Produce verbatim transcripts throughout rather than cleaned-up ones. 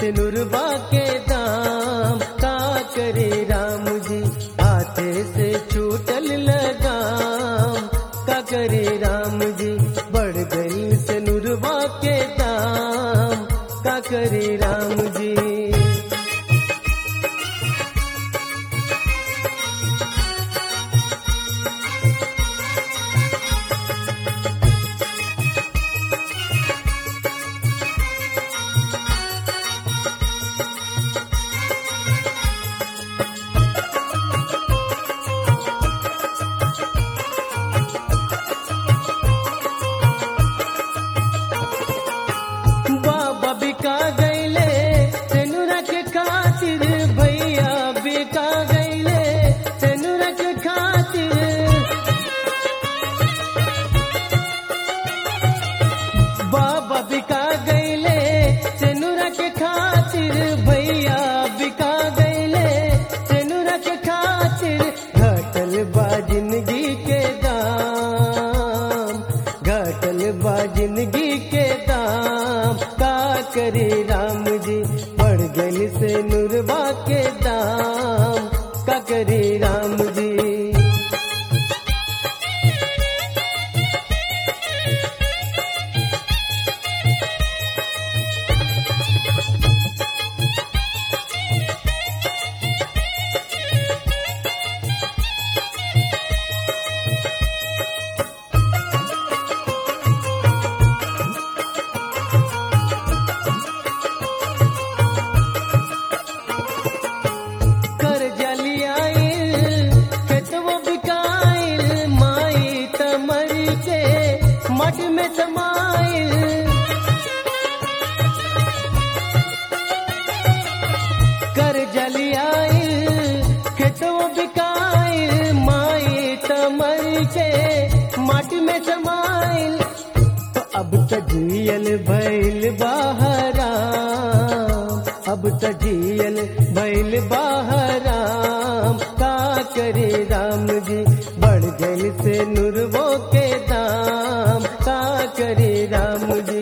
सिनुरबा के दाम का करे राम जी, हाथे से छूटल लगाम का करे राम जी, बढ़ गई सिनुरबा के दाम का करे राम जी। बाबा बिका गईले सेनुरा के खातिर, भैया बिका गईले सेनुरा के खातिर, बाबा बिका गईले सेनुरा के खातिर, भैया बिका गईले सेनुरा के खातिर, घटल बा जिंदगी के दाम, घटल बा जिंदगी के दाम का करे राम जी, बढ़ गई से नुरबा के दाम का करे राम जी। मठ में समाइल कर जलियाइल, खेतों बिकाइल, माई तमर के मठ में समाइल, तो अब तजियल भइल बहराम, अब तजियल भइल बहराम का करे राम जी, बढ़ गई से नुरबो के दाम का करे राम जी।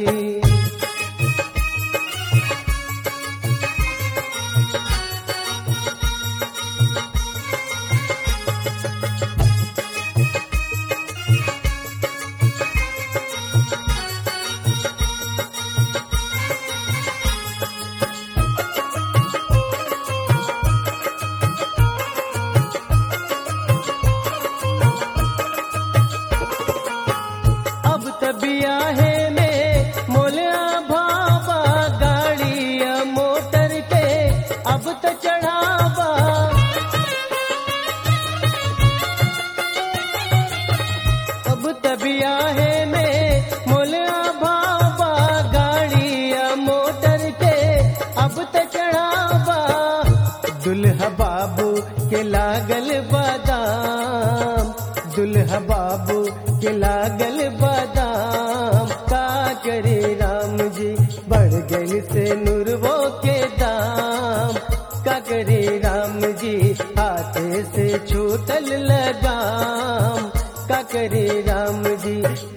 बियाहे में मोलिया भाबा, गाड़िया मोटर के अब तो चढ़ावा, अब तो बियाहे में मोलिया भाबा, गाड़िया मोटर के अब तो चढ़ावा, दुल्हा बाबू के लागल बादाम, दुल्हा बाबू के लागल बादाम का करे राम जी, बढ़ गई से नुरबो के दाम का करे राम जी, हाथे से छूटल लगाम का करे राम जी,